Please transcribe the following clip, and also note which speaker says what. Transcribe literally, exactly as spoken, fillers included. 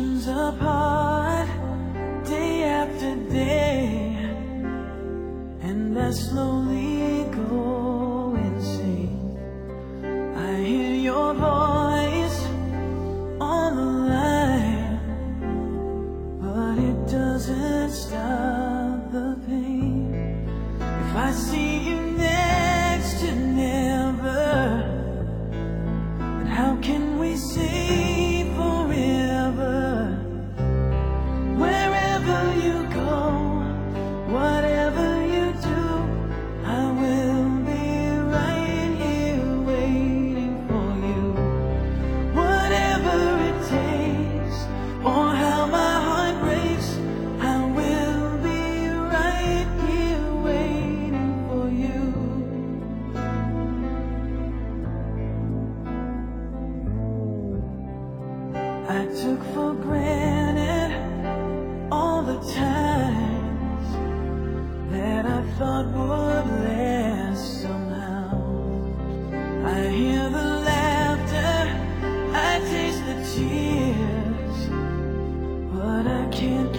Speaker 1: oceans apart, day after day, and I slowly go insane. I hear your voice on the line, but it doesn't stop the pain. If I see you next to never, then how can we say forever? Wherever you go, whatever you do, I will be right here waiting for you. Whatever it takes, or how my heart breaks, I will be right here waiting for you. I took for granted all the times that I thought would last somehow. I hear the laughter, I taste the tears, but I can't